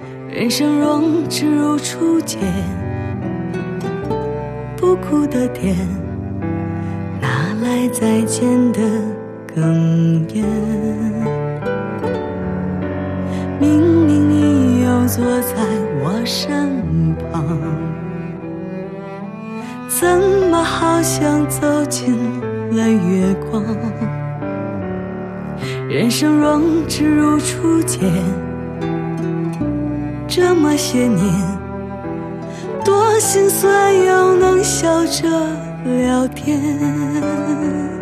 人生若只如初见，不哭的甜，哪来再见的哽咽？明明你又坐在我身旁，怎么好像走进了月光？人生若只如初见，这么些年，多心酸又能笑着聊天。